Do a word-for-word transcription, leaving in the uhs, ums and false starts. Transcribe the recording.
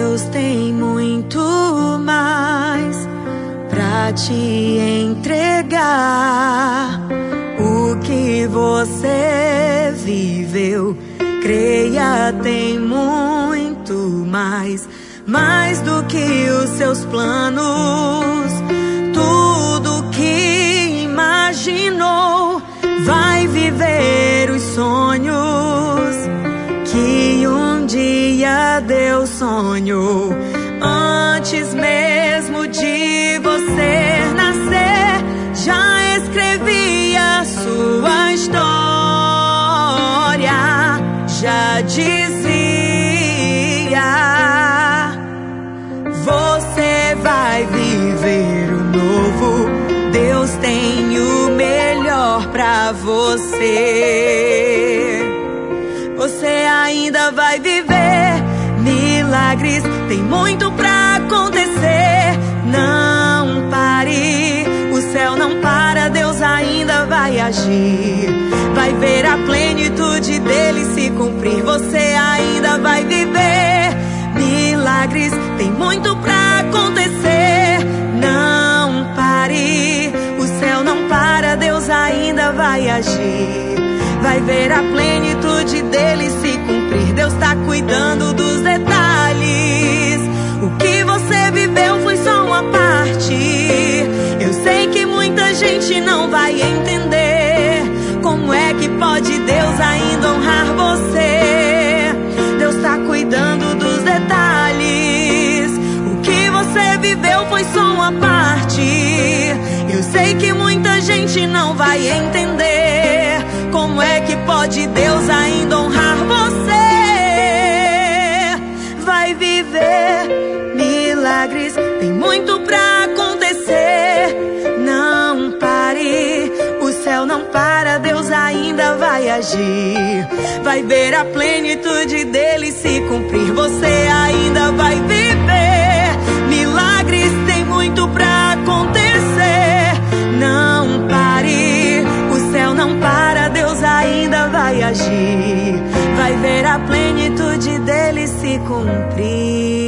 Deus tem muito mais pra te entregar. O que você viveu, creia, tem muito mais, mais do que os seus planos. Tudo que imaginou, vai viver os sonhos que um dia Deus sonhou. Antes mesmo de você nascer, já escrevia sua história, já dizia: você vai viver o novo, Deus tem o melhor pra você. Você ainda vai viver milagres, tem muito pra acontecer. Não pare, o céu não para, Deus ainda vai agir. Vai ver a plenitude dele se cumprir. Você ainda vai viver milagres, tem muito pra acontecer. Não pare, o céu não para, Deus ainda vai agir. Vai ver a plenitude dele se cumprir. Deus tá cuidando dos detalhes. O que você viveu foi só uma parte. Eu sei que muita gente não vai entender. Como é que pode Deus ainda honrar você? Deus tá cuidando dos detalhes. O que você viveu foi só uma parte. Eu sei que muita gente não vai entender. Como é que pode Deus ainda honrar você? Vai viver milagres, tem muito pra acontecer. Não pare, o céu não para, Deus ainda vai agir. Vai ver a plenitude dele se cumprir. Você ainda vai viver milagres, tem muito pra acontecer. Não pare, o céu não para, Deus ainda vai agir. Vai ver a plenitude dele se cumprir.